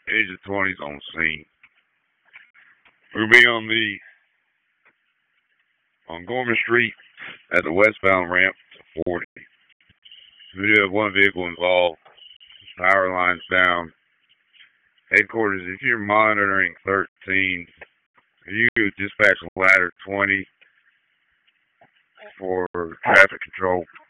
Agent 20's on scene. We'll be on Gorman Street at the westbound ramp to 40. We do have one vehicle involved. Power lines down. Headquarters, if you're monitoring 13, you dispatch ladder 20 for traffic control.